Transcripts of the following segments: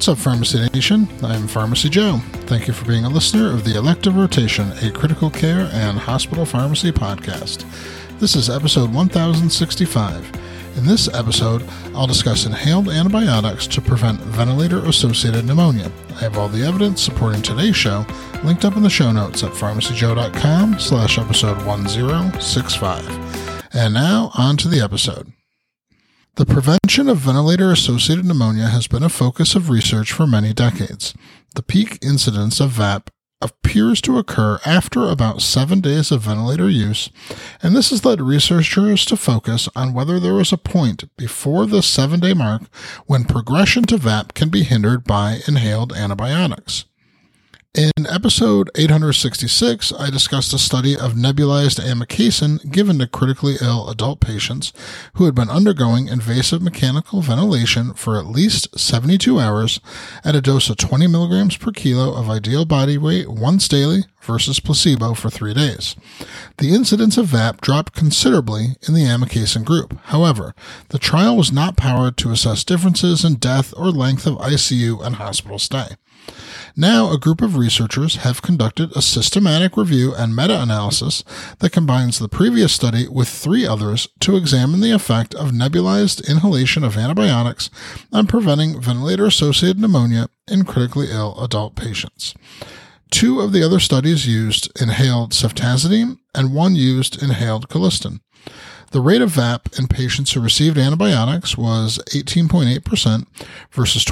What's up, Pharmacy Nation? I'm Pharmacy Joe. Thank you for being a listener of the Elective Rotation, a critical care and hospital pharmacy podcast. This is episode 1065. In this episode, I'll discuss inhaled antibiotics to prevent ventilator-associated pneumonia. I have all the evidence supporting today's show linked up in the show notes at pharmacyjoe.com/episode 1065. And now, on to the episode. The prevention of ventilator-associated pneumonia has been a focus of research for many decades. The peak incidence of VAP appears to occur after about 7 days of ventilator use, and this has led researchers to focus on whether there is a point before the 7-day mark when progression to VAP can be hindered by inhaled antibiotics. In episode 866, I discussed a study of nebulized amikacin given to critically ill adult patients who had been undergoing invasive mechanical ventilation for at least 72 hours at a dose of 20 milligrams per kilo of ideal body weight once daily versus placebo for 3 days. The incidence of VAP dropped considerably in the amikacin group. However, the trial was not powered to assess differences in death or length of ICU and hospital stay. Now, a group of researchers have conducted a systematic review and meta-analysis that combines the previous study with 3 others to examine the effect of nebulized inhalation of antibiotics on preventing ventilator-associated pneumonia in critically ill adult patients. 2 of the other studies used inhaled ceftazidime and 1 used inhaled colistin. The rate of VAP in patients who received antibiotics was 18.8% versus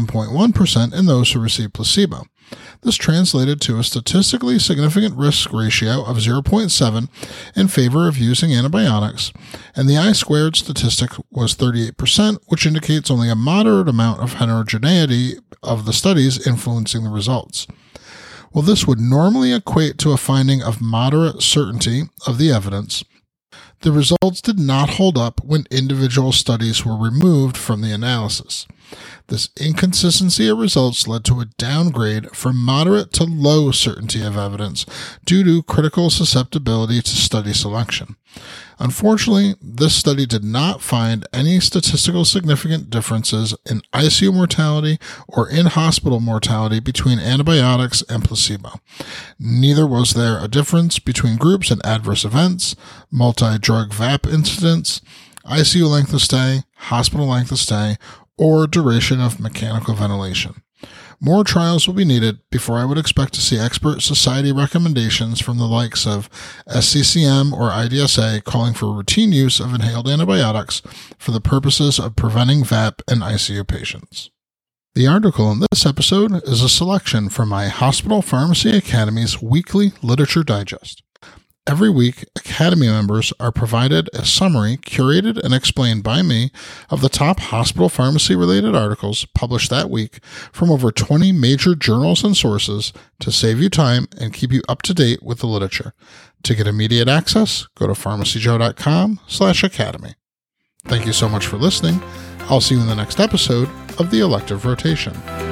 27.1% in those who received placebo. This translated to a statistically significant risk ratio of 0.7 in favor of using antibiotics, and the I-squared statistic was 38%, which indicates only a moderate amount of heterogeneity of the studies influencing the results. While this would normally equate to a finding of moderate certainty of the evidence, the results did not hold up when individual studies were removed from the analysis. This inconsistency of results led to a downgrade from moderate to low certainty of evidence due to critical susceptibility to study selection. Unfortunately, this study did not find any statistical significant differences in ICU mortality or in-hospital mortality between antibiotics and placebo. Neither was there a difference between groups in adverse events, multi-drug VAP incidents, ICU length of stay, hospital length of stay, or duration of mechanical ventilation. More trials will be needed before I would expect to see expert society recommendations from the likes of SCCM or IDSA calling for routine use of inhaled antibiotics for the purposes of preventing VAP in ICU patients. The article in this episode is a selection from my Hospital Pharmacy Academy's weekly literature digest. Every week, Academy members are provided a summary curated and explained by me of the top hospital pharmacy-related articles published that week from over 20 major journals and sources to save you time and keep you up to date with the literature. To get immediate access, go to pharmacyjoe.com/academy. Thank you so much for listening. I'll see you in the next episode of The Elective Rotation.